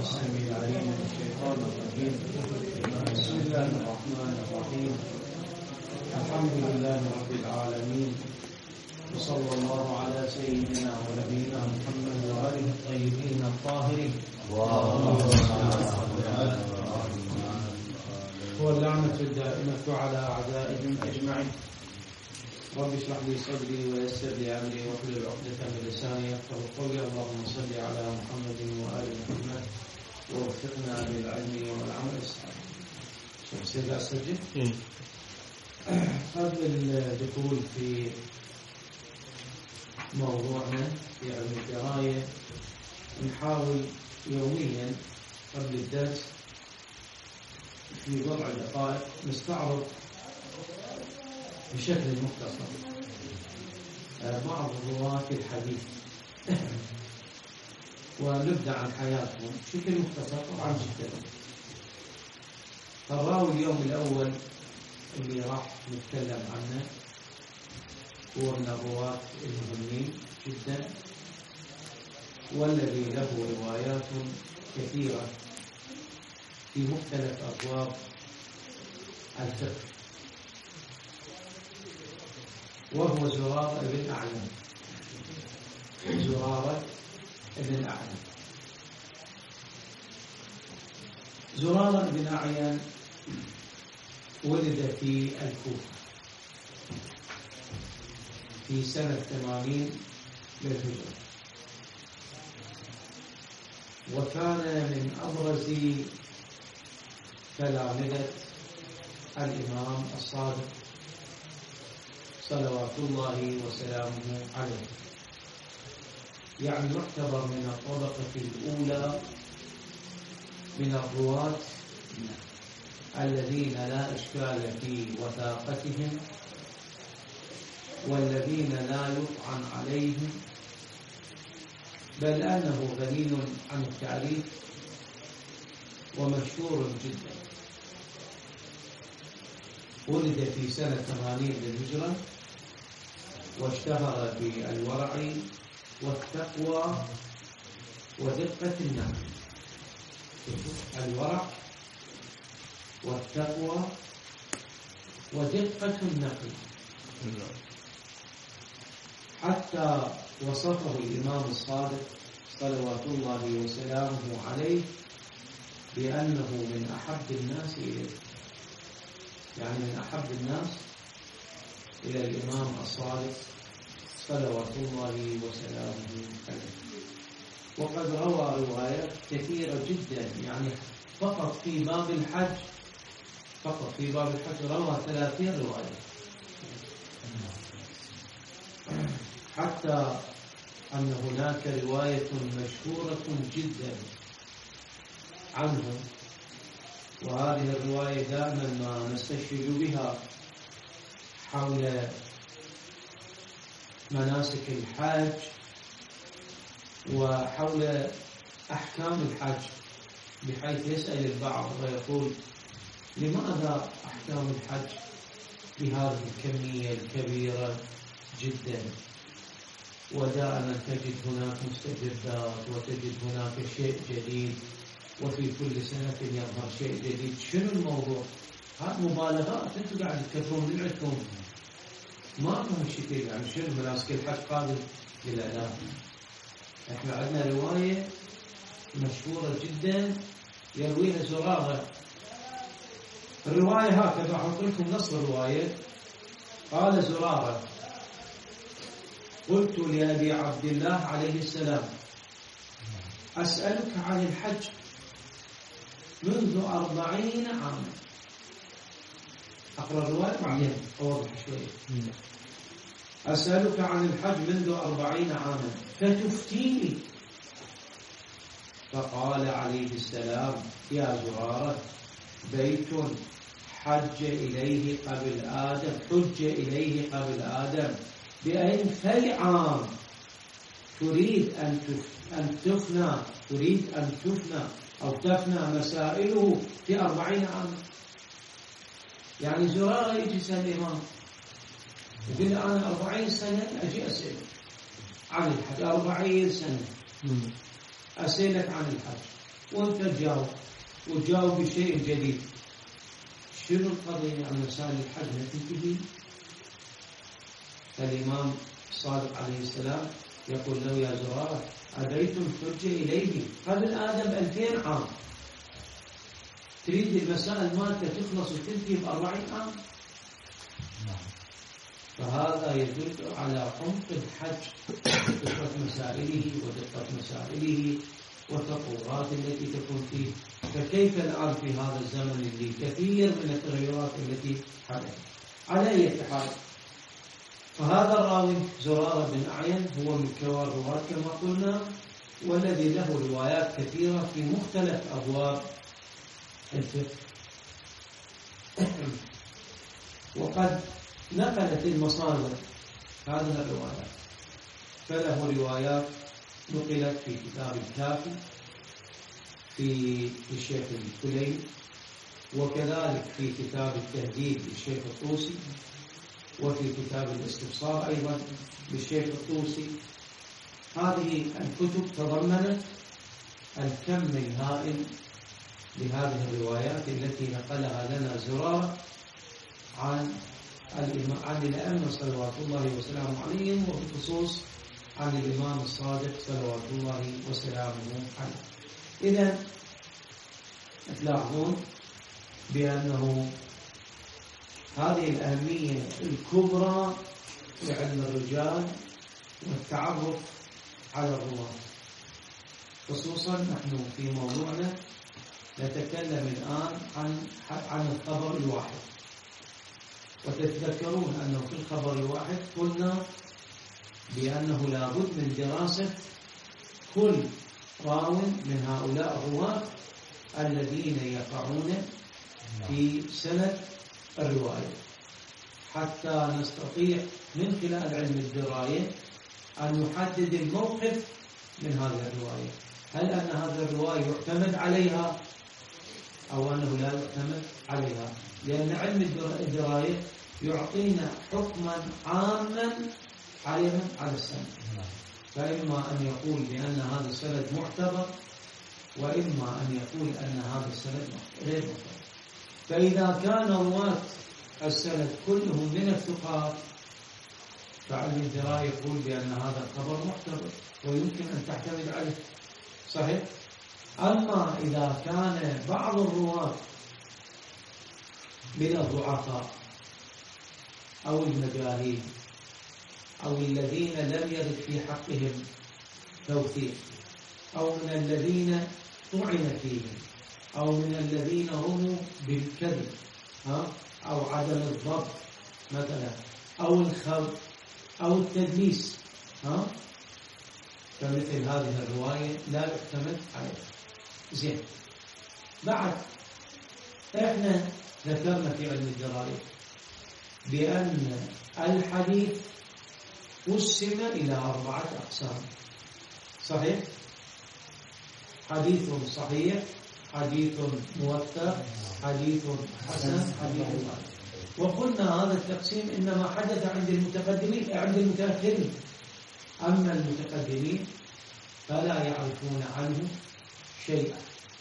السميع العليم من الشيطان الرجيم. بسم الله الرحمن الرحيم. الحمد لله رب العالمين، وصلى الله على سيدنا ونبينا محمد وآله الطيبين الطاهرين. واللعنة الدائمة على أعدائهم أجمعين. رب اشرح لي صدري ويسر لي أمري واحلل عقدة من لساني يفقهوا قولي. اللهم صل على محمد وآل محمد ووفقنا للعلم والعمل الصالح. شوف سيدي أسجل. قبل الدخول في موضوعنا في علم الدراية نحاول يوميا قبل الدرس في بضع دقائق نستعرض بشكل مختصر بعض رواة الحديث ونبدأ عن حياتهم بشكل مختصر طبعا جدا. الراوي اليوم الأول اللي راح نتكلم عنه هو من الرواة المهمين جدا، والذي له روايات كثيرة في مختلف أبواب الفقه، وهو زرارة بن أعين. زرارة بن أعين. زرارة بن أعين ولد في الكوفة في سنة 80 للهجرة، وكان من أبرز تلامذة الإمام الصادق صلوات الله وسلامه عليه، يعني يعتبر من الطبقة الأولى من الرواة الذين لا إشكال في وثاقتهم والذين لا يطعن عليهم، بل أنه غني عن التعريف ومشهور جدا. ولد في سنة 80 للهجرة، واشتهر بالورع والتقوى ودقة النقل. الورع والتقوى ودقة النقل، حتى وصفه الإمام الصادق صلوات الله وسلامه عليه بأنه من أحب الناس إليه، يعني من أحب الناس إلى الإمام الصادق صلوات الله وسلامه عليه. وقد روى روايات كثيرة جدا، يعني فقط في باب الحج روى 30 رواية، حتى أن هناك رواية مشهورة جدا عنه، وهذه الرواية دائما ما نستشهد بها حول مناسك الحج وحول أحكام الحج، بحيث يسأل البعض ويقول: لماذا أحكام الحج بهذه الكمية الكبيرة جدا؟ ودائما تجد هناك مستجدات وتجد هناك شيء جديد، وفي كل سنة يظهر شيء جديد. شنو الموضوع؟ هذه مبالغات، انتم قاعد تكثرون من عندكم، ما لهم شيء. يعني شنو مناسك الحج قادم إلى لا؟ احنا عندنا رواية مشهورة جدا يرويها زرارة. الرواية هكذا، أحط لكم نص الرواية. قال زرارة: قلت لأبي عبد الله عليه السلام: أسألك عن الحج منذ 40 عاما. أقرأ الرواية بعدين أوضح شوية. أسألك عن الحج منذ 40 عاما فتفتيني. فقال عليه السلام: يا زرارة، بيت حج إليه قبل آدم بألفي عام تريد أن تفنى أو تفنى مسائله في 40 عاما. يعني زرارة يجي يسأل الإمام يقول: أنا 40 سنة أجي أسأل عن الحج، 40 سنة أسألك عن الحج. وأنت تجاوب وتجاوب بشيء جديد. شنو القضية عن مسائل الحج تنتهي؟ الإمام الصادق عليه السلام يقول له يا زرارة أديتم الحجة إليه قبل آدم 2000 عام، تريد المسائل مالك تخلص وتنتهي ب40 عام؟ فهذا يدل على عمق الحج، دقة مسائله ودقة مسائله والتطورات التي تكون فيه. فكيف الآن في هذا الزمن اللي كثير من التغيرات التي حدثت؟ على أي حال، فهذا الراوي زرارة بن أعين هو من كبار الرواة كما قلنا، والذي له روايات كثيرة في مختلف أبواب الفقه. وقد نقلت المصادر هذه الروايات، فله روايات نقلت في كتاب الكافي في الشيخ الكليني، وكذلك في كتاب التهذيب للشيخ الطوسي، وفي كتاب الاستبصار أيضا للشيخ الطوسي. هذه الكتب تضمنت الكم الهائل لهذه الروايات التي نقلها لنا زرارة عن الأئمة صلوات الله وسلامه عليهم، وبخصوص عن الإمام الصادق صلوات الله وسلامه عليه. إذن تلاحظون بأنه هذه الأهمية الكبرى لعلم الرجال والتعرف على الرواة، خصوصا نحن في موضوعنا نتكلم الآن عن الخبر الواحد. وتتذكرون أنه في الخبر الواحد قلنا بأنه لابد من دراسة كل راو من هؤلاء الرواة الذين يقعون في سند الرواية، حتى نستطيع من خلال علم الدراية أن نحدد الموقف من هذه الرواية. هل أن هذه الرواية يعتمد عليها أو أنه لا يعتمد عليها؟ لأن علم الدراية يعطينا حكما عاما على السند، فإما أن يقول بأن هذا السند معتبر، وإما أن يقول أن هذا السند غير معتبر. فإذا كان رواة السند كلهم من الثقات فعلم الدراية يقول بأن هذا الخبر معتبر ويمكن أن تعتمد عليه، صحيح؟ أما إذا كان بعض الرواة من الضعفاء أو المجاهيل أو الذين لم يرد في حقهم توثيق، أو من الذين طعن فيهم، أو من الذين رموا بالكذب أو عدم الضبط مثلا، أو الخلط أو التدليس، فمثل هذه الرواية لا يعتمد عليها. زين، بعد احنا ذكرنا في علم الدراية بأن الحديث قسم إلى 4 أقسام، صحيح؟ حديث صحيح، حديث موثق، حديث حسن، حديث ضعيف. وقلنا هذا التقسيم إنما حدث عند المتقدمين عند المتأخرين، أما المتقدمين فلا يعرفون عنه شيئا.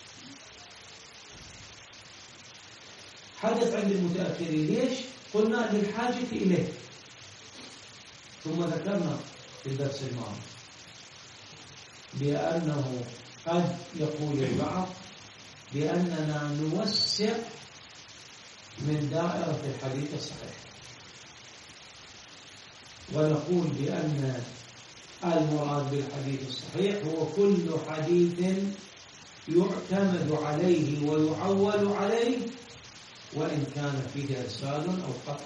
حدث عند المتأخرين ليش؟ قلنا للحاجة إليه، ثم ذكرنا في الدرس الماضي بأنه قد يقول البعض بأننا نوسع من دائرة الحديث الصحيح، ونقول بأن المراد بالحديث الصحيح هو كل حديث يعتمد عليه ويعول عليه وإن كان فيه إرسال أو قطع.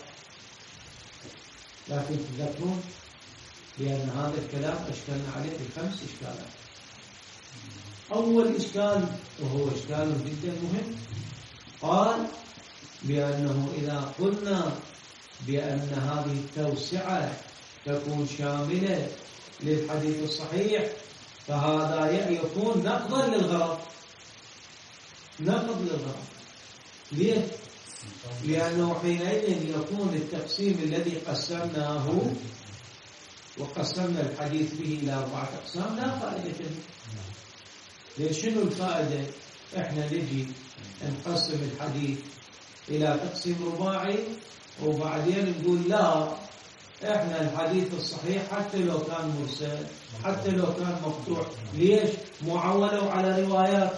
لكن تذكرون بأن هذا الكلام أشكلنا عليه ب5 إشكالات. أول إشكال، وهو إشكال جدا مهم، قال بأنه إذا قلنا بأن هذه التوسعة تكون شاملة للحديث الصحيح فهذا يكون نقضا للغرض. نقض للغرض ليه؟ لأنه حينئذ يكون التقسيم الذي قسمناه وقسمنا الحديث به إلى 4 أقسام لا فائدة فيه، ليش شنو الفائدة؟ احنا نجي نقسم الحديث إلى تقسيم رباعي وبعدين نقول لا، احنا الحديث الصحيح حتى لو كان مرسل حتى لو كان مقطوع. ليش؟ معولوا على روايات،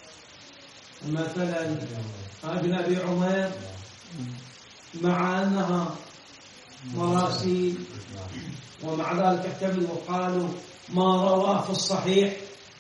مثلا ابن أبي عمير مع أنها مراسيل ومع ذلك احتملوا وقالوا ما رواه في الصحيح.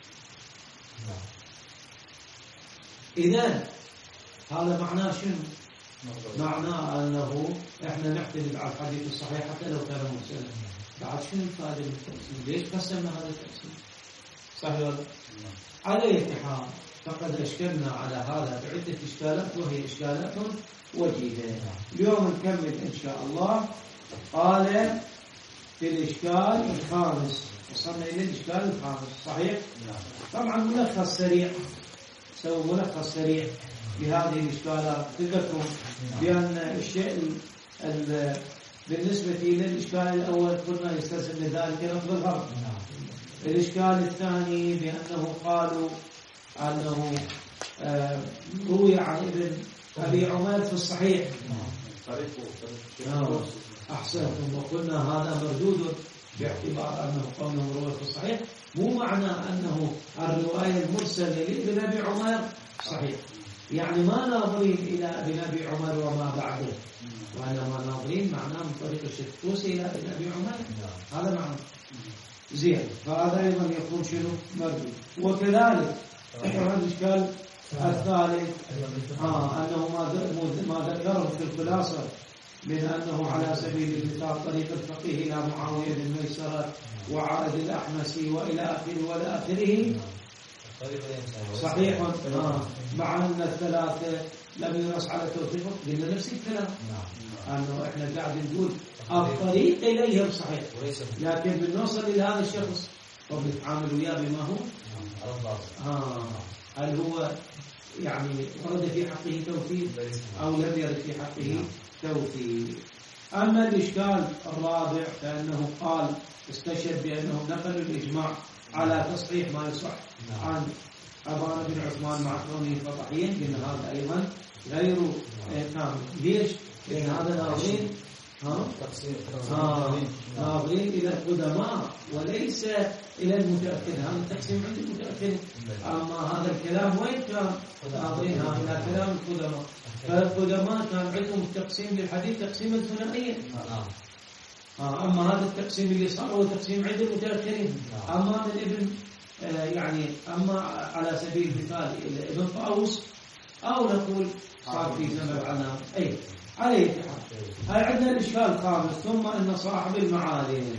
إذن هذا معناه شنو؟ معناه أنه إحنا نعتمد على الحديث الصحيح حتى لو كان مرسلا. بعد شنو الفائدة من التقسيم؟ ليش قسمنا هذا التقسيم؟ صحيح ولا؟ على أي حال فقد أشكلنا على هذا بعدة إشكالات، وهي إشكالات وجيهة. اليوم نكمل إن شاء الله. قال في الإشكال الخامس، وصلنا إلى الإشكال الخامس. صحيح؟ طبعا ملخص سريع، سووا ملخص سريع بهذه الإشكالات. تذكروا بأن الشيء بالنسبة إلى الإشكال الأول قلنا يستلزم من ذلك لفظ الغرب. الإشكال الثاني بأنه قالوا أنه روي عن ابن أبي عمير في الصحيح. أحسنتم، وقلنا هذا مردود باعتبار أنه قوله روي في الصحيح، مو معنى أنه الرواية المرسلة لابن أبي عمير صحيح، يعني ما ناظرين إلى ابن أبي عمر وما بعده، وإنما ناظرين معناه من طريق الشتوس إلى ابن أبي عمر. هذا معنى زين، فهذا أيضا يكون شنو؟ مردود. وكذلك الإشكال الثالث أنه ما ذكره في الخلاصة من أنه على سبيل المثال طريق الفقيه إلى معاوية بن ميسرة وعائد الأحمسي وإلى آخره وإلى آخره صحيح. مع أن الثلاثة لم ينص على توثيقه. قلنا نفس الكلام، أنه إحنا قاعد نقول الطريق إليهم صحيح، لكن بالنوصل إلى هذا الشخص وبنتعامل وياه بما هو هل هو يعني ورد في حقه توثيق أو لم يرد في حقه توثيق. أما الإشكال الرابع فإنه قال استشهد بأنهم نقلوا الإجماع على تصحيح ما يصح عن أبان بن عثمان مع كونه فضحيا. قلنا هذا أيضا غير كامل. ليش؟ لأن هذا ناظرين إلى القدماء وليس إلى المتأخر. هذا التقسيم عند المتأخر، أما هذا الكلام وين كان؟ ناظرين إلى كلام القدماء. فالقدماء كان عندهم التقسيم للحديث تقسيما ثنائيا. أما هذا التقسيم اللي صار هو تقسيم عند المتأخرين. أما من ابن يعني أما على سبيل المثال ابن طاووس أو نقول صار في زمن العنام. أي عليه اتحاد. هاي عندنا الإشكال الخامس. ثم أن صاحب المعالم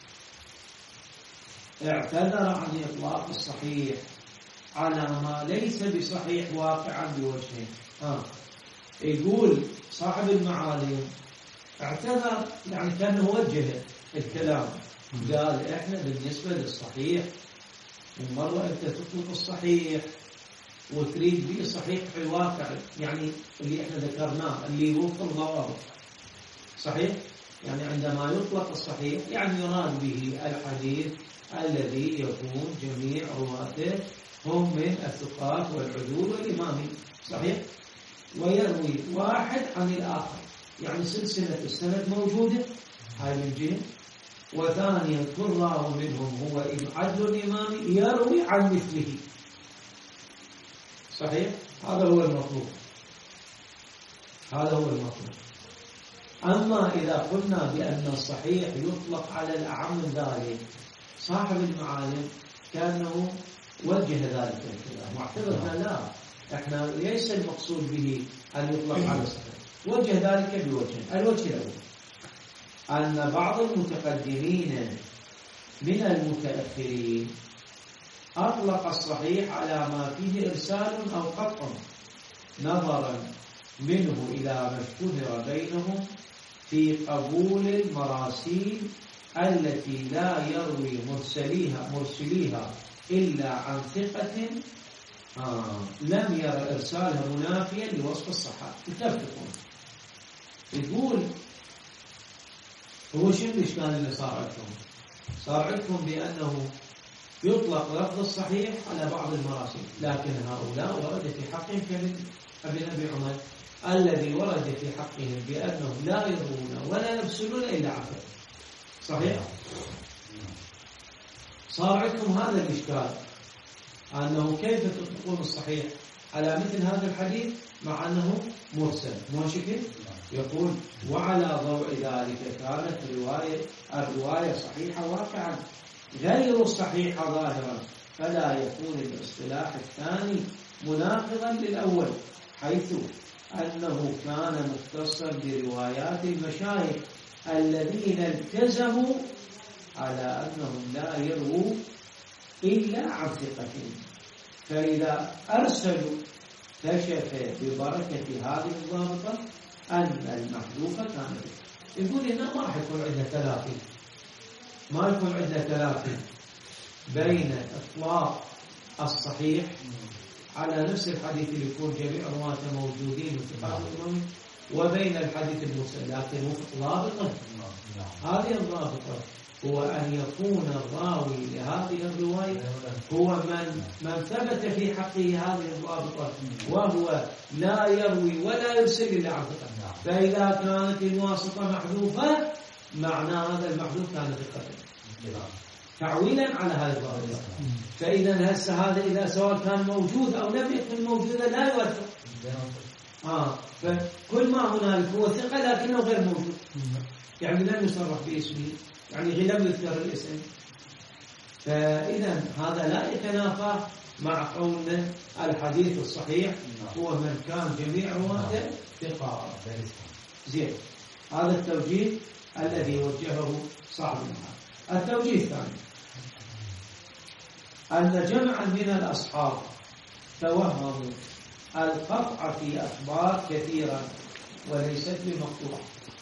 اعتذر عن إطلاق الصحيح على ما ليس بصحيح واقعا بوجهه. يقول صاحب المعالم اعتذر، يعني كان وجه الكلام، قال احنا بالنسبة للصحيح ومرة انت تطلق الصحيح وتريد به صحيح في الواقع، يعني اللي احنا ذكرناه اللي يوفق الضوابط صحيح. يعني عندما يطلق الصحيح يعني يراد به الحديث الذي يكون جميع رواته هم من الثقات والعدول والإمام صحيح، ويروي واحد عن الآخر، يعني سلسلة السند موجودة هاي من جهة. وثانيا كل راو منهم هو عدل الإمام يروي عن مثله صحيح. هذا هو المطلوب، هذا هو المطلوب. أما إذا قلنا بأن الصحيح يطلق على الأعم من ذلك، صاحب المعالم كأنه وجه ذلك الكلام واعتبرنا لا، احنا ليس المقصود به أن يطلق على الصحيح، وجه ذلك بوجه. الوجه الأول أن بعض المتقدمين من المتأخرين أطلق الصحيح على ما فيه إرسال أو قطع نظرا منه إلى ما اشتهر بينهم في قبول المراسيل التي لا يروي مرسليها إلا عن ثقة لم يرى إرسالها منافيا لوصف الصحة. يتفقون. يقول هو شو الإشكال اللي صار عندكم؟ صار عندكم بأنه يطلق لفظ الصحيح على بعض المراسيل، لكن هؤلاء ورد في حقهم كابن أبي عمر الذي ورد في حقهم بأنهم لا يروون ولا يرسلون إلا عن ثقة. صحيح؟ صار عندكم هذا الإشكال، أنه كيف تطلقون الصحيح على مثل هذا الحديث مع أنه مرسل؟ مو شكل؟ يقول وعلى ضوء ذلك كانت الرواية صحيحة واقعا غير الصحيحة ظاهرا، فلا يكون الاصطلاح الثاني مناقضا للأول، حيث أنه كان مختصا بروايات المشايخ الذين التزموا على أنهم لا يرووا إلا عن ثقتهم، فإذا أرسلوا كشف ببركة هذه الضابطة أن المحذوفة كانت. يقول هنا ما راح يكون عندنا تلاقي، ما يكون عندنا تلاقي بين إطلاق الصحيح على نفس الحديث اللي يكون جميع رواته موجودين وثقات الإمام، وبين الحديث المرسل، لكن ضابطة. هذه الضابطة هو أن يكون الراوي لهذه الرواية هو من ثبت في حقه هذه الضابطة، وهو لا يروي ولا يرسل إلا عن ثقة. فإذا كانت الواسطة محذوفة معنى هذا المحذوف كان ثقة، تعويلا على هذه الضابطة. فإذا هذا إذا سواء كان موجود أو لم يكن موجودا لا يوافق. فكل ما هنالك هو ثقة لكنه غير موجود، يعني لم يصرح باسمه، يعني لم يذكر الاسم. فإذا هذا لا يتنافى مع قولنا الحديث الصحيح هو من كان جميع رواته ثقة. زين، هذا التوجيه الذي وجهه صاحب المحال. التوجيه الثاني أن جمعا من الأصحاب توهموا القطع في أخبار كثيرا وليست بمقطوعة،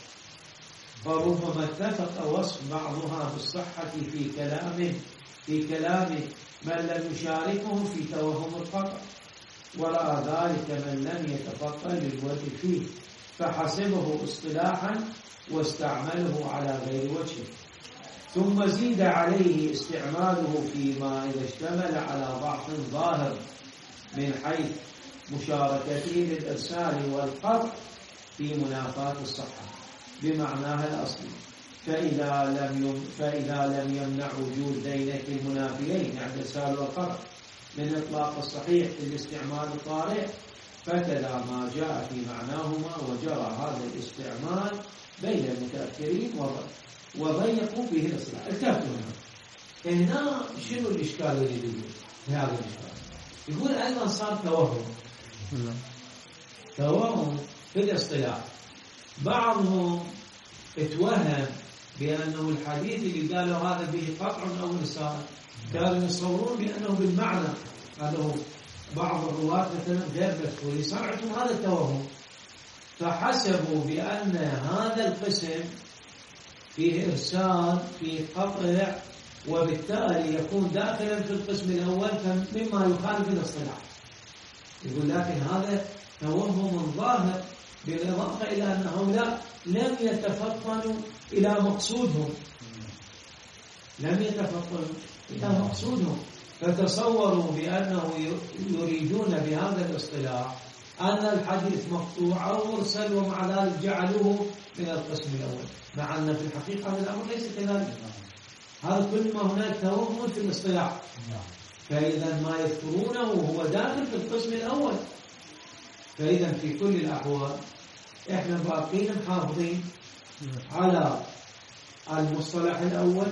فربما اتفق وصف بعضها بالصحة في كلام من لم يشاركه في توهم القطع، ورأى ذلك من لم يتفطن للوجه فيه فحسبه اصطلاحا واستعمله على غير وجهه، ثم زيد عليه استعماله فيما إذا اشتمل على ضعف ظاهر من حيث مشاركته للإرسال والقطع في منافاة الصحة بمعناها الأصلي، فإذا لم يمنع وجود ذينك المنافيين يعني الإرسال والقطع من إطلاق الصحيح في الاستعمال الطارئ، فكذا ما جاء في معناهما وجرى هذا الاستعمال بين المتأخرين وضيقوا فيه الإصلاح. التفتوا هنا شنو الإشكال اللي يقول في هذا الإشكال؟ يقول أيضا صار توهم في الاصطلاح. بعضهم اتوهم بأنه الحديث اللي قالوا هذا به قطع أو إرسال كانوا يصورون بأنه بالمعنى، قالوا بعض الرواة مثلا غير مسؤول، يصنعتم هذا التوهم، فحسبوا بأن هذا القسم فيه إرسال فيه قطع وبالتالي يكون داخلا في القسم الأول مما يخالف الاصطلاح. يقول لكن هذا توهم ظاهر، بالإضافة إلى أن هؤلاء لم يتفطنوا إلى مقصودهم، فتصوروا بأنه يريدون بهذا الاصطلاح أن الحديث مقطوع أو مرسل، ومع ذلك جعلوه من القسم الأول، مع أن في الحقيقة هذا الأمر ليس كذلك. هذا كل ما هناك توهم في الاصطلاح، فإذا ما يذكرونه هو داخل في القسم الأول. فإذا في كل الأحوال إحنا باقين محافظين على المصطلح الأول،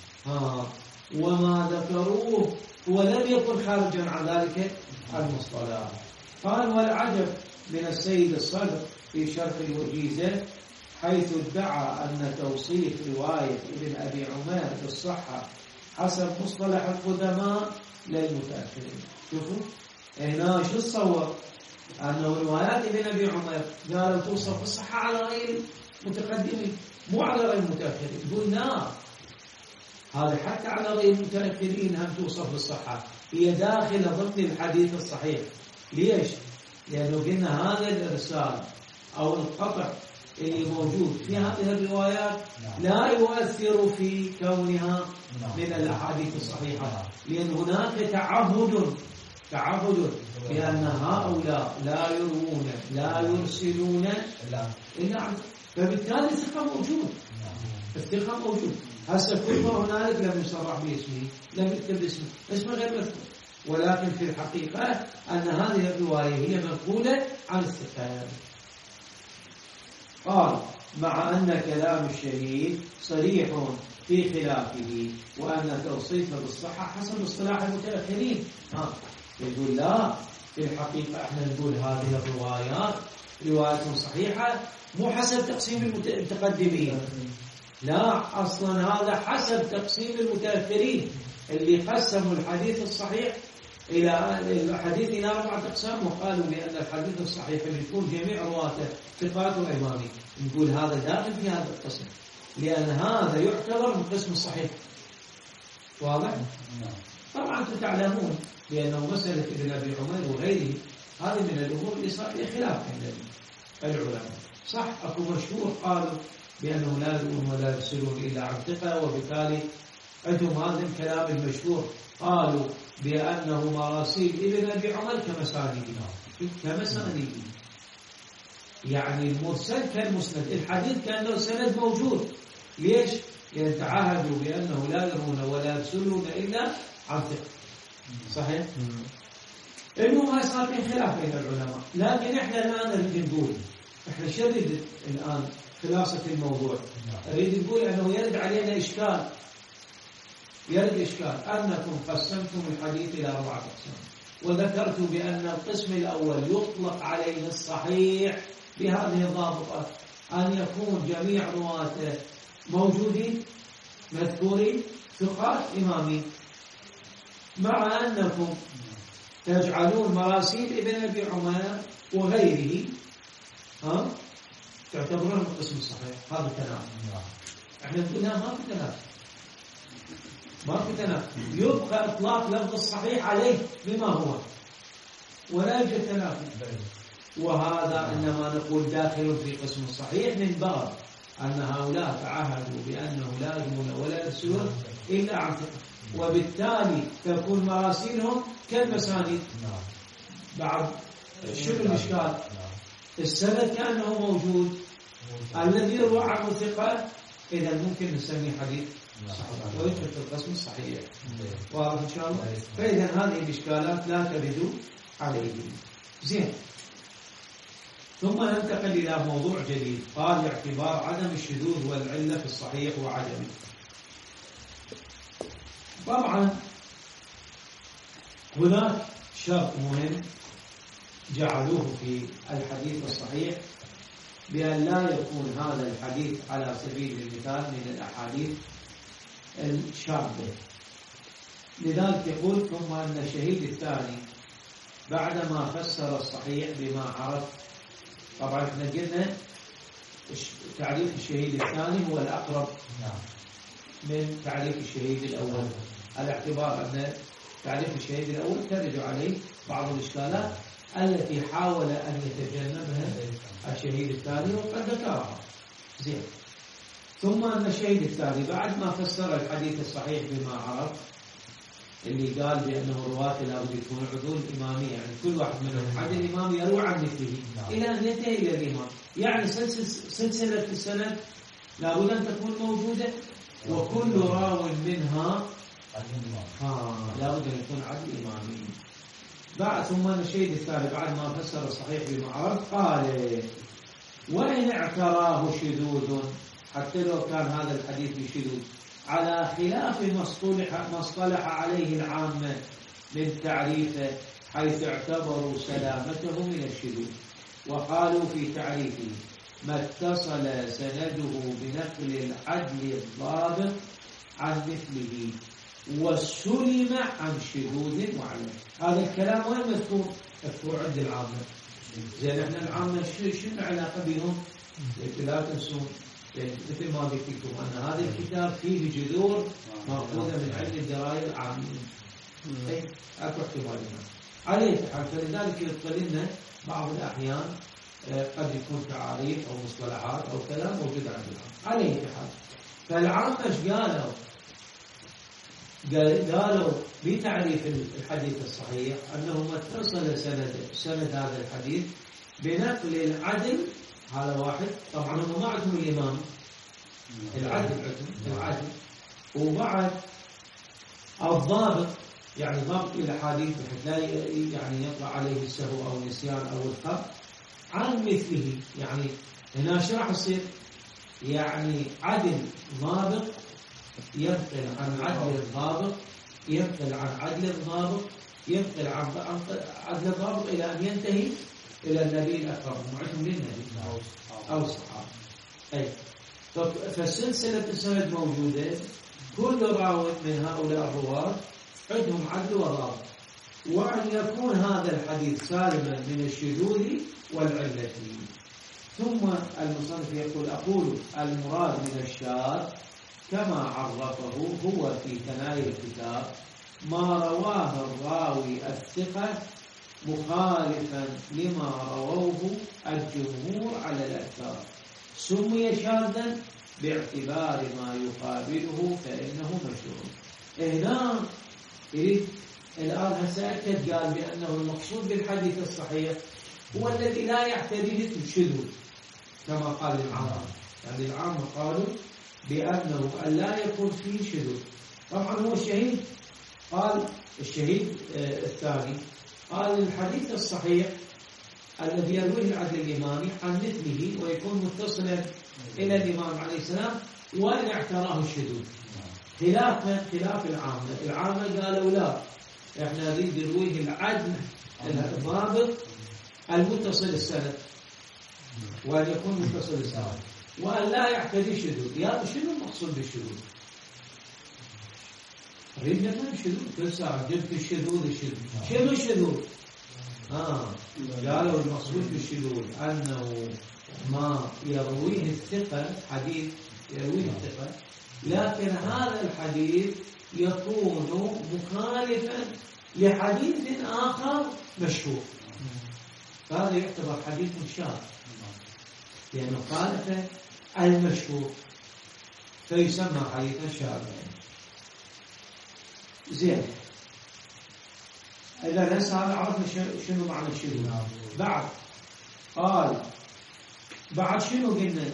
وما ذكروه هو لم يكن خارجا عن ذلك المصطلح. قال والعجب من السيد الصدر في شرح الوجيزة حيث ادعى أن توصيف رواية ابن أبي عمر بالصحة حسب مصطلح القدماء للمتأخرين. شوفوا هنا شو الصور، أنه روايات ابن أبي عمر قالوا توصف الصحة على غير المتقدمين مو على غير المتأخرين. قلنا هذا حتى على غير المتأخرين هم توصف بالصحة، هي داخلة ضمن الحديث الصحيح. ليش؟ لأنه قلنا هذا الإرسال أو القطع اللي موجود في هذه الروايات لا يؤثر في كونها من الأحاديث الصحيحة، لأن هناك تعهد بأن هؤلاء لا يروون لا يرسلون إلا عن، فبالتالي الثقة موجود، الثقة موجود. هسه كل ما هنالك لم يصرح باسمه، لم يكتب اسمه غير مذكور، ولكن في الحقيقة أن هذه الرواية هي منقولة عن الثقة. قال مع أن كلام الشهيد صريح في خلافه، وأن توصيفه بالصحة حسب اصطلاح المتأخرين. يقول لا، في الحقيقة احنا نقول هذه الروايات رواية صحيحة مو حسب تقسيم المتقدمين، لا، أصلا هذا حسب تقسيم المتأخرين اللي قسموا الحديث الصحيح إلى الحديث إلى 4 أقسام، وقالوا بأن الحديث الصحيح اللي يكون جميع رواته ثقات وإمامي. نقول هذا داخل في هذا القسم، لأن هذا يعتبر من قسم الصحيح. واضح؟ طبعا أنتم تعلمون بأنه مسألة ابن أبي عمير وغيره هذه من الأمور اللي صار فيها خلاف بين العلماء. صح، أكو مشهور قالوا بأنه لا يدعون ولا يرسلون إلا عن ثقة، وبالتالي عندهم هذا الكلام المشهور، قالوا بأنه مراسيل ابن أبي عمر كمسانيد، يعني المرسل كالمسند، الحديث كان له سند موجود. ليش؟ لأن تعهدوا بأنه لا يرون ولا يرسلون إلا عن ثقة. صحيح؟ إنه ما صار في خلاف بين العلماء، لكن إحنا الآن نريد نقول، إحنا شرد الآن خلاصة الموضوع، نريد نقول أنه يرد علينا إشكال، أنكم قسمتم الحديث إلى 4 أقسام، وذكرت بأن القسم الأول يطلق عليه الصحيح بهذه الضابطات، أن يكون جميع رواته موجودين مذكورين ثقات إمامي، مع أنكم تجعلون مراسيل ابن أبي عمر وغيره تعتبرون القسم الصحيح. هذا تناقض. احنا قلنا ما في تناقض، يبقى إطلاق لفظ الصحيح عليه بما هو، ولا يوجد تناقض. وهذا إنما نقول داخل في قسم الصحيح من باب أن هؤلاء تعهدوا بأنه لا يرمون ولا يرسلون إلا عن ثقة، وبالتالي تكون مراسيلهم كالمسانيد. بعد شنو الإشكال؟ السند كأنه موجود، الذي يروى عنه ثقة، إذا ممكن نسميه حديث صحيح ويدخل في القسم الصحيح. واضح إن شاء الله؟ فإذا هذه الإشكالات لا ترد عليه. زين، ثم ننتقل إلى موضوع جديد، قال اعتبار عدم الشذوذ والعلة في الصحيح وعدمه. طبعا هناك شرط مهم جعلوه في الحديث الصحيح، بأن لا يكون هذا الحديث على سبيل المثال من الأحاديث الشاذة. لذلك يقول ثم أن الشهيد الثاني بعدما فسر الصحيح بما عرف. طبعا احنا قلنا تعريف الشهيد الثاني هو الأقرب من تعريف الشهيد الأول، على اعتبار أن تعريف الشهيد الأول ترد عليه بعض الإشكالات التي حاول أن يتجنبها الشهيد الثاني وقد ذكرها. زين، ثم أن الشهيد الثاني بعد ما فسر الحديث الصحيح بما عرف، اللي قال بأنه رواة لابد يكون عدول إمامية، يعني كل واحد منهم عدل إمام يروي عن مثله إلى أن ينتهي إلى الإمام، يعني سلسلة السند لابد أن تكون موجودة، وكل راو منها لابد أن يكون عدل إمامي. بعد ثم الشهيد الثاني بعد ما فسر الصحيح بما عرف قال وإن اعتراه شذوذ، حتى لو كان هذا الحديث بشذوذ، على خلاف ما اصطلح عليه العامة من تعريفه، حيث اعتبروا سلامته من الشذوذ، وقالوا في تعريفه ما اتصل سنده بنقل العدل الضابط عن مثله وسلم عن شذوذ معين. هذا الكلام وين مذكور عند العامة؟ زين احنا العامة شنو علاقة بهم؟ لا تنسون مثل ما قلت لكم أن هذا الكتاب فيه جذور مأخوذة من علم الدراية العامين. أكو احتمال عليه حال، فلذلك يدخل لنا بعض الأحيان قد يكون تعاريف أو مصطلحات أو كلام موجود عند العام. عليه حال فالعام ايش قالوا بتعريف الحديث الصحيح أنه ما اتصل سند هذا الحديث بنقل العدل. هذا واحد. طبعا هم ما عندهم الإمام، العدل وبعد الضابط، يعني ضبط الأحاديث بحيث لا يعني يطلع عليه السهو أو النسيان أو الخطأ عن مثله. يعني هنا شو راح يصير؟ يعني عدل ضابط ينقل عن عدل الضابط، ينقل عن عدل الضابط، ينقل عن عدل الضابط إلى أن ينتهي إلى النبي الأكرم معهم للنبي أو الصحابة. أي فالسلسلة السند موجودة، كل راو من هؤلاء الرواة عندهم عدل وضابط، وأن يكون هذا الحديث سالما من الشذوذ والعلة. ثم المصنف يقول: أقول المراد من الشاذ كما عرفه هو في ثنايا الكتاب ما رواه الراوي الثقة مخالفا لما رووه الجمهور على الأكثر، سمي شاذا باعتبار ما يقابله فإنه مشهور. هنا يريد الآن هسأكد قال بأنه المقصود بالحديث الصحيح هو الذي لا يعتري بالشذوذ كما قال العامة. يعني العامة قالوا بأنه أن لا يكون فيه شذوذ. طبعا هو الشهيد قال، الشهيد الثاني قال الحديث الصحيح الذي يرويه العدل الإمامي عن مثله ويكون متصلا إلى الإمام عليه السلام وإن اعتراه الشذوذ، خلاف العامة قالوا لا، احنا نريد نرويه العدل الضابط المتصل السند وأن يكون متصل السند وأن لا يعتدي الشذوذ. يا شنو المقصود بالشذوذ؟ نريد نفهم الشذوذ. كل ساعة جبت الشذوذ شنو الشذوذ؟ قالوا المقصود بالشذوذ أنه ما يرويه الثقة، حديث يرويه الثقة لكن هذا الحديث يكون مخالفا لحديث آخر مشهور، هذا يعتبر حديث شاذ لأنه خالف المشهور فيسمى حديثا شاذا. زين، إذا هسه عرفنا شنو معنى الشذوذ. بعد شنو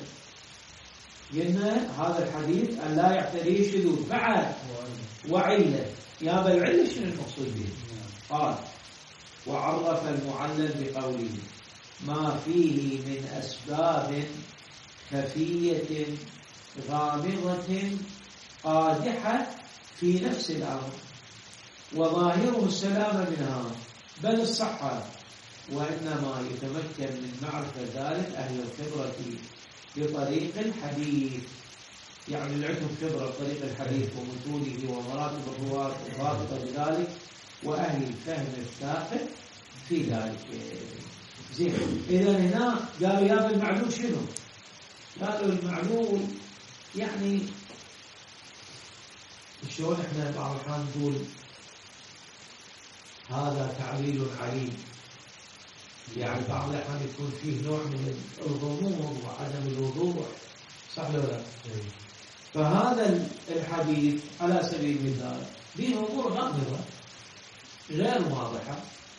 قلنا هذا الحديث أن لا يعتريه شذوذ بعد وعلة. يا بالعلة شنو المقصود به؟ قال: وعرف المعلل بقوله ما فيه من أسباب خفية غامضة قادحة في نفس الأمر وظاهره السلامة منها بل الصحة، وإنما يتمكن من معرفة ذلك أهل الخبرة بطريق الحديث. يعني اللي عندهم خبرة بطريق الحديث ومتونه ومراتب الرواة الرابطة بذلك وأهل الفهم الثاقب في ذلك. زين، إذا هنا قالوا يا بالمعلول شنو؟ قالوا المعلول يعني شلون احنا بعض الأحيان نقول هذا تعليل عليم، يعني بعض الأحيان يكون فيه نوع من الغموض وعدم الوضوح، صح ولا لا؟ فهذا الحديث على سبيل المثال فيه أمور غامضة غير واضحة،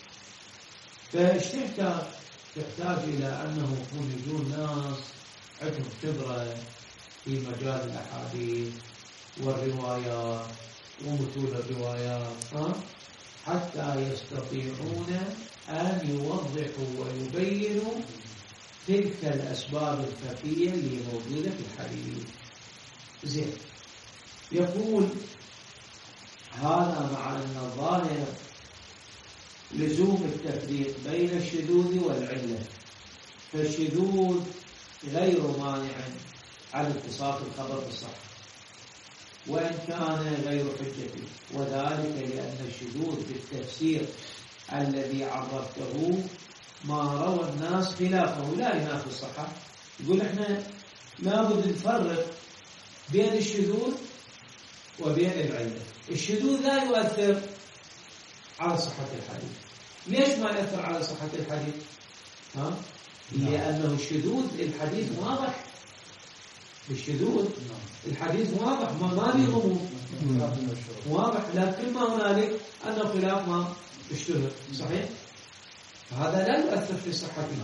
تحتاج إلى أنه يكون ناس عندهم خبرة في مجال الأحاديث والروايات ومتون الروايات حتى يستطيعون أن يوضحوا ويبينوا تلك الأسباب الخفية اللي موجودة في الحديث. زين، يقول هذا مع أن الظاهر لزوم التفريق بين الشذوذ والعلة، فالشذوذ غير مانع عن اتصاف الخبر بالصحة وإن كان غير حجة، وذلك لأن الشذوذ في التفسير الذي عرفته ما روى الناس خلافه لا ينافي الصحة. يقول احنا لابد نفرق بين الشذوذ وبين العلة. الشذوذ لا يؤثر على صحة الحديث. ليش ما يؤثر على صحة الحديث؟ لأنه الشذوذ الحديث واضح، الشذوذ الحديث واضح ما به غموض، واضح، لكن ما هنالك أن خلاف ما اشتهر، صحيح؟ هذا لا يؤثر في صحته،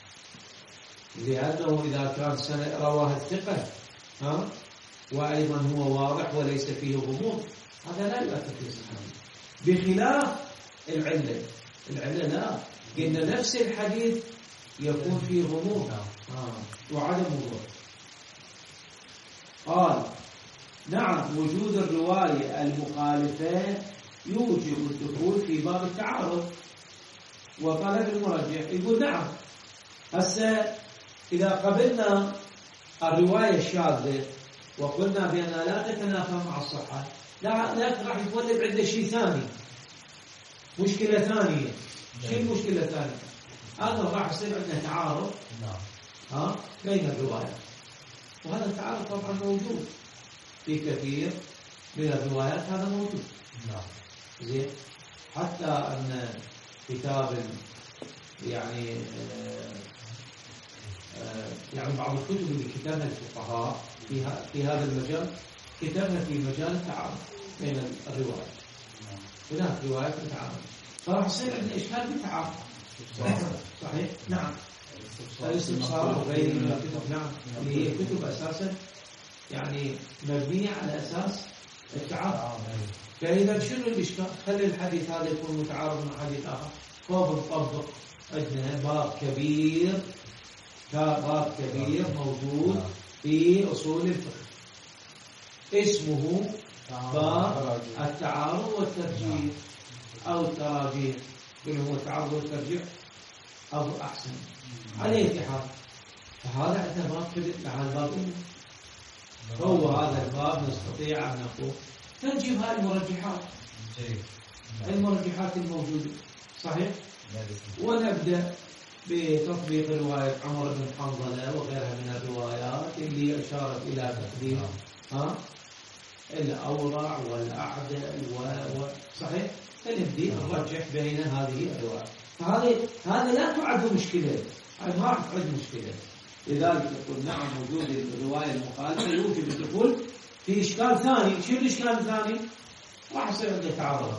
لأنه إذا كان رواه الثقة وأيضا هو واضح وليس فيه غموض، هذا لا يؤثر في صحته، بخلاف العلة لا، قلنا نفس الحديث يكون فيه غموض وعدم وضوح. قال نعم وجود الرواية المخالفة يوجب الدخول في باب التعارض وطلب المرجح. يقول نعم، هسه إذا قبلنا الرواية الشاذة وقلنا بأنها لا تتنافى مع الصحة، لا راح يتولد عنده شيء ثاني، مشكلة ثانية. شو المشكلة الثانية؟ هذا راح يصير عندنا تعارض بين الروايات، وهذا التعارض طبعا موجود في كثير من الروايات، هذا موجود. زين، حتى أن كتاب يعني بعض الكتب اللي كتبها الفقهاء في هذا المجال كتبها في مجال التعارض بين الروايات. هناك روايات متعارضة، فراح يصير عندنا إشكال بالتعارض. صحيح؟ نعم. الاستبصار وغيره من الكتب، نعم، اللي هي كتب أساسا يعني مبنية على أساس التعارض. فإذا شنو الإشكال؟ خلي الحديث هذا يكون متعارض مع حديث آخر، فبنطبق عندنا باب كبير موجود في أصول الفقه اسمه باب التعارض والترجيح أو التراجيح، اللي هو التعارض والترجيح أو أحسن عليه اتحاد. فهذا عندنا باب كبير، هذا الباب هو هذا الباب نستطيع أن نقول نجيب هاي المرجحات الموجودة، صحيح؟ ونبدأ بتطبيق رواية عمر بن حنظلة وغيرها من الروايات اللي أشارت إلى تقديم الأورع والأعدل صحيح؟ فنبدأ نرجح بين هذه الروايات. فهذا لا تعد مشكلة، ما راح تعد مشكلة. لذلك يقول نعم وجود الرواية المخالفة يوجب الدخول في إشكال ثاني. شو الإشكال الثاني؟ راح يصير عنده تعارض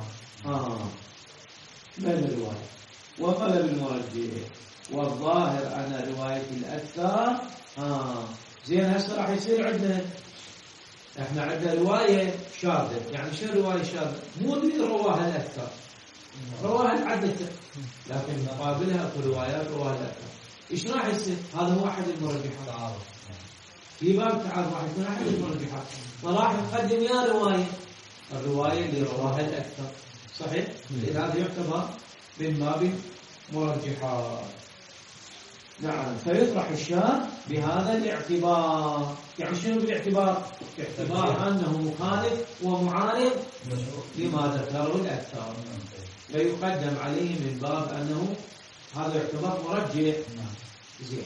بين الرواية وطلب المرجح، والظاهر أن رواية الأكثر زين. هسه راح يصير احنا عندنا رواية شاذة. يعني شو رواية شاذة؟ مو اللي رواها الأكثر، رواها العدد، لكن مقابلها في روايات رواها الأكثر. ايش راح يصير؟ هذا هو أحد المرجحات في باب التعارض، راح يكون أحد المرجحات، فراح نقدم يا الرواية اللي رواها الأكثر، صحيح؟ هذا يعتبر من باب مرجحات. نعم، فيطرح الشاذ بهذا الاعتبار. يعني شنو بالاعتبار؟ باعتبار أنه مخالف ومعارض لما ذكره الأكثر، فيقدم عليه من باب أنه هذا يعتبر مرجح. زين،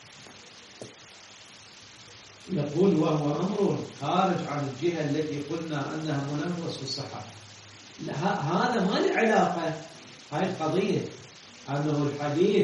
يقول وهو أمر خارج عن الجهة التي قلنا أنها منافس في الصحة. هذا ما له علاقة، هاي القضية أنه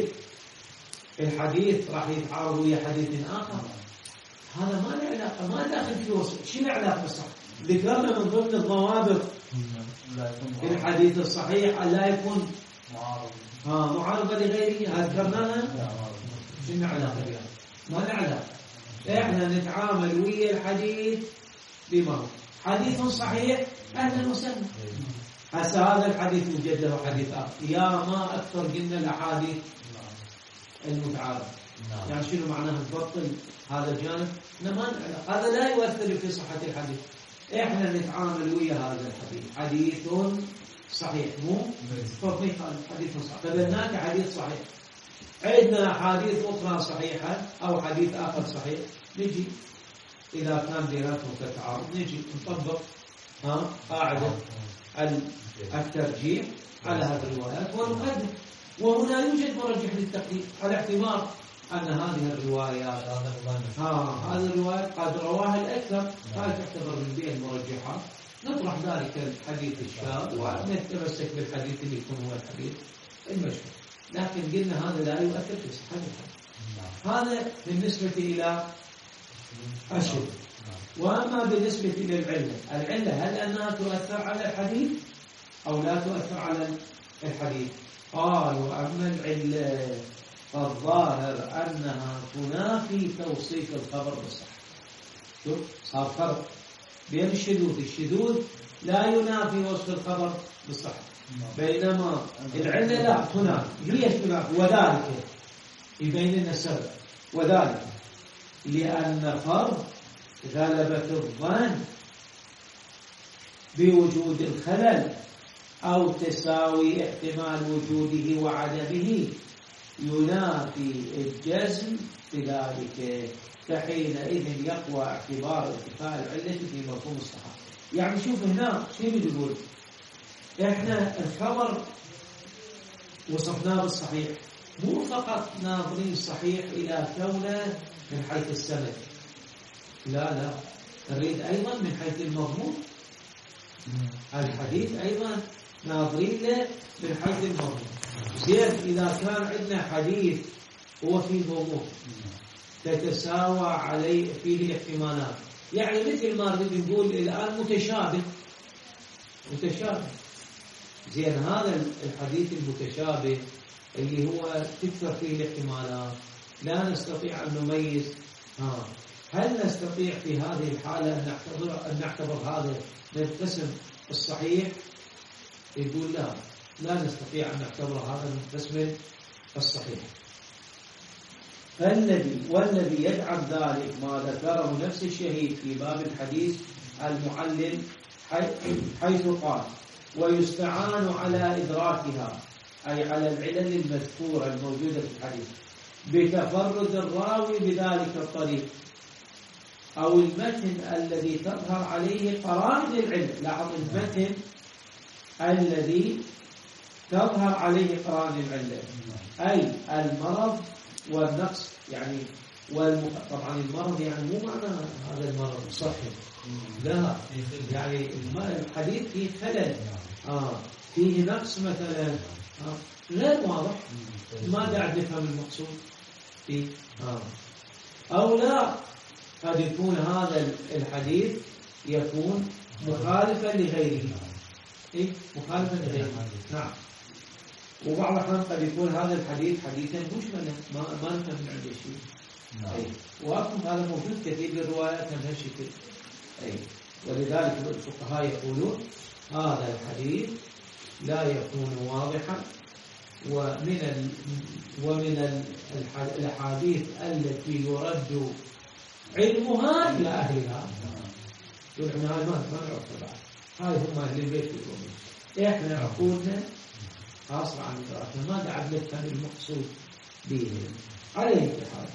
الحديث راح يتعارض ويا حديث آخر، هذا ما له علاقة، ما داخل في وصف. شو له علاقة بالصحة؟ ذكرنا من ضمن الضوابط في الحديث الصحيح أن لا يكون معارضة لغيره، ذكرناها. شو علاقة بها؟ ما له علاقة. احنا نتعامل ويا الحديث بما هو حديث صحيح، اهلا وسهلا. هسه هذا الحديث يوجد له حديث آخر، يا ما أكثر قلنا الأحاديث المتعارض. يعني شنو معناه نبطل هذا الجانب؟ هذا لا يؤثر في صحة الحديث. احنا نتعامل ويا هذا الحديث حديث صحيح، مو تطبيق حديث صحيح، قبلناك حديث صحيح، عندنا أحاديث أخرى صحيحة أو حديث آخر صحيح، نجي إذا كان بيناتهم تتعارض نجي نطبق قاعدة الترجيح على هذه الروايات ونقدم. وهنا يوجد مرجح للتقديم على اعتبار أن هذه الروايات هذه الروايات قد رواها الأكثر، هذه تعتبر من بين المرجحات. نطرح ذلك الحديث الشاذ ونتمسك بالحديث اللي يكون هو الحديث المشهور، لكن قلنا هذا لا يؤثر في صحة الحديث. هذا بالنسبة إلى الشذوذ. وأما بالنسبة إلى العلة هل أنها تؤثر على الحديث أو لا تؤثر على الحديث؟ قالوا أما العلة فالظاهر أنها تنافي توصيف الخبر بالصحة. شوف صار فرق بين الشذوذ لا ينافي وصف الخبر بالصحة، بينما العلة لا تنافي. ليش تنافي؟ وذلك يبين لنا السبب، وذلك لأن فرض غلبة الظن بوجود الخلل أو تساوي احتمال وجوده وعدمه ينافي الجزم بذلك، فحينئذ يقوى اعتبار ارتفاع العلة في مفهوم الصحة. يعني شوف هنا شو يقول؟ احنا الخبر وصفناه بالصحيح، مو فقط ناظرين الصحيح إلى كونه من حيث السند، لا نريد أيضا من حيث المضمون. الحديث أيضا ناظرين له من حيث المضمون. زين إذا كان عندنا حديث هو فيه ضمور تتساوى عليه فيه احتمالات، يعني مثل ما نريد نقول الآن متشابه. زين هذا الحديث المتشابه اللي هو تكثر فيه الاحتمالات لا نستطيع أن نميز. هل نستطيع في هذه الحالة أن نعتبر هذا من قسم الصحيح؟ يقول لا نستطيع أن نعتبر هذا من قسم الصحيح. والذي يدعم ذلك ما ذكره نفس الشهيد في باب الحديث المعلل، حيث قال: ويستعان على إدراكها، أي على العلل المذكورة الموجودة في الحديث، بتفرد الراوي بذلك الطريق أو المتن الذي تظهر عليه قرائن العلة. لاحظ المتن الذي تظهر عليه قرائن العلة، أي المرض والنقص. يعني طبعا المرض يعني مو معنى هذا المرض صحي، لا، يعني الحديث فيه خلل، فيه نقص مثلا غير واضح، ما قاعد نفهم المقصود فيه. أو لا، قد يكون هذا الحديث يكون مخالفا لغيره، مخالفا لغيره. نعم. وبعض الأحيان قد يكون هذا الحديث حديثا مجملا ما نفهم من عنده شيء. وأكون هذا موجود كثير بالروايات من هالشكل. ولذلك الفقهاء يقولون هذا الحديث لا يكون واضحا، ومن الأحاديث التي يرد علمها إلى أهلها. يقول احنا هاي ما نعرف بعد، هاي هم أهل البيت يقولون احنا عقولنا خاصة عن إدراكنا، ما قاعد نفهم المقصود بهم على الاتحاد.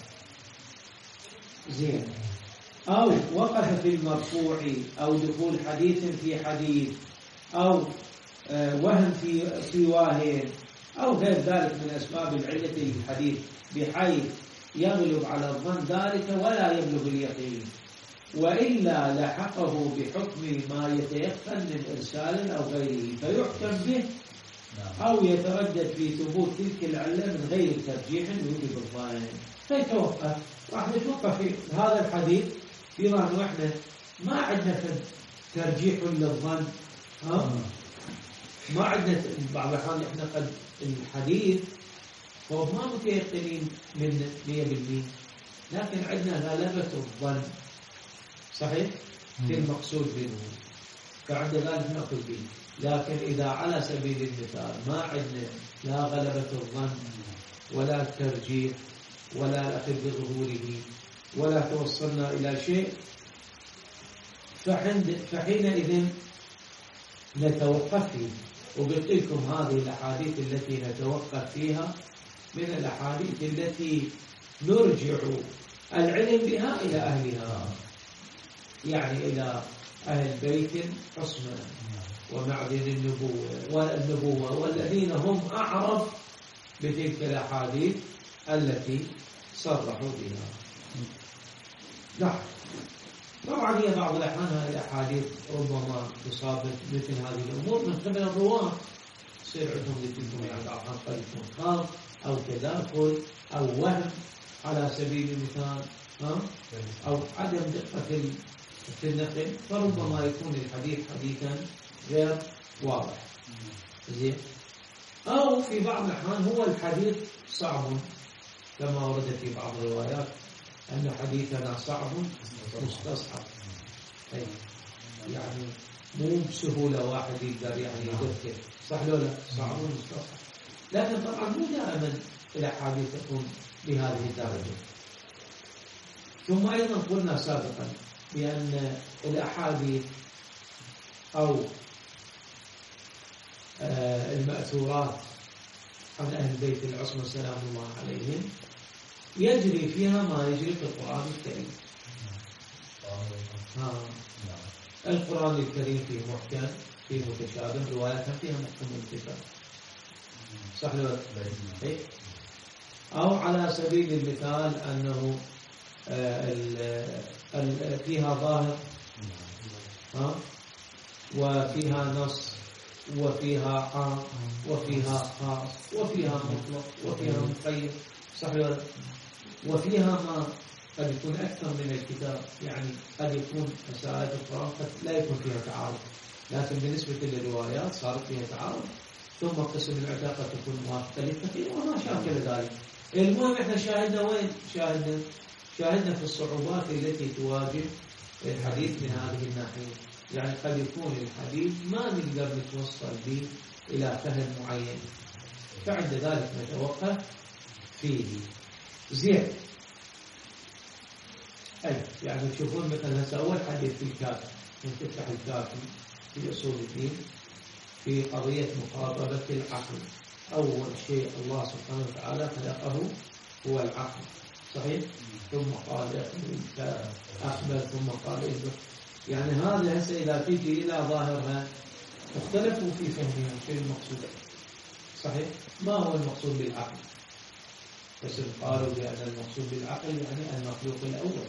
زين. أو وقف في المرفوع، أو دخول حديث في حديث، أو وهم في واهن، أو غير ذلك من أسباب العلة للحديث، بحيث يغلب على الظن ذلك ولا يبلغ اليقين، وإلا لحقه بحكم ما يتيقن من إرسال أو غيره فيحكم به، أو يتردد في ثبوت تلك العلة من غير ترجيح يوجب الظن، فيتوقف. راح نتوقف في هذا الحديث بما أنه إحنا ما عندنا ترجيح للظن، ما عندنا بعض الأحيان إحنا قد الحديث هو ما متيقنين من 100%، لكن عندنا غلبة الظن صحيح في المقصود منه، فعند ذلك نأخذ به. لكن إذا على سبيل المثال ما عندنا لا غلبة الظن ولا الترجيح ولا الأخذ بظهوره ولا توصلنا إلى شيء، فحينئذ نتوقف فيه. وقلت لكم هذه الأحاديث التي نتوقف فيها من الأحاديث التي نرجع العلم بها إلى أهلها، يعني إلى أهل بيت عصمة ومعدن النبوة والذين هم أعرف بتلك الأحاديث التي صرحوا بها. نعم. طبعا هي بعض الأحيان هذه الأحاديث ربما تصابت مثل هذه الأمور من قبل الرواة، يصير عندهم ذكر يعني قد يكون خاف أو تداخل أو وهم على سبيل المثال أو عدم دقة في النقل، فربما يكون الحديث حديثا غير واضح. زين. أو في بعض الأحيان هو الحديث صعب، كما ورد في بعض الروايات أن حديثنا صعب مستصعب، يعني مو بسهولة واحد يقدر يعني يدركه، صح لو لا؟ صعب مستصعب. لكن طبعا مو دائما الأحاديث تكون بهذه الدرجة. ثم أيضا قلنا سابقا بأن الأحاديث أو المأثورات عن أهل بيت العصمة سلام الله عليهم يجري فيها ما يجري في القرآن الكريم. القرآن الكريم فيه محكم، فيه متشابه، رواياتها فيها محكم ومتشابه، صح ولا لا؟ أو على سبيل المثال أنه فيها ظاهر وفيها نص وفيها عام وفيها خاص وفيها مطلق وفيها مقيد، صح ولا لا؟ وفيها ما قد يكون أكثر من الكتاب، يعني قد يكون مسائل القرآن قد لا يكون فيها تعارض، لكن بالنسبة للروايات صارت فيها تعارض. ثم قسم العتاقة تكون موافقة للتقييم وما شاكل ذلك. المهم احنا شاهدنا وين؟ شاهدنا في الصعوبات التي تواجه الحديث من هذه الناحية. يعني قد يكون الحديث ما نقدر نتوصل به إلى فهم معين، فعند ذلك نتوقف فيه. زين. يعني تشوفون مثلا هسه أول حديث في الكافي، نفتح الكافي في أصول الدين في قضية مخاطبة العقل. أول شيء الله سبحانه وتعالى خلقه هو العقل، صحيح؟ ثم قال أقبل، ثم قال إذن. يعني هذا هسه إذا تجي إلى ظاهرها اختلفوا في فهمها شيء المقصود، صحيح؟ ما هو المقصود بالعقل؟ بس قالوا بأن المقصود بالعقل يعني المخلوق الأول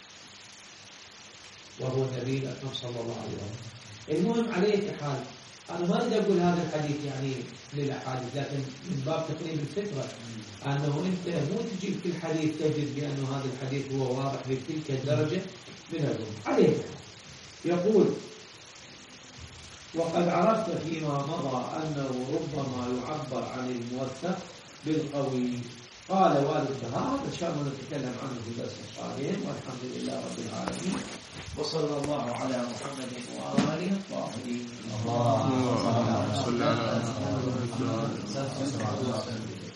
وهو النبي الأكرم صلى الله عليه وسلم. المهم عليه حال أنا ما أريد أقول هذا الحديث يعني للأحاديث، لكن من باب تقريب الفكرة أنه أنت مو تجيب كل حديث تجد بأنه هذا الحديث هو واضح بتلك الدرجة من العلم. عليه يقول: وقد عرفت فيما مضى أنه ربما يعبر عن الموثق بالقوي. قال والد هذا شامل نتكلم عنه في درس القادم، والحمد لله رب العالمين، وصلى الله على محمد وآله الطاهرين. اللهم صل على محمد.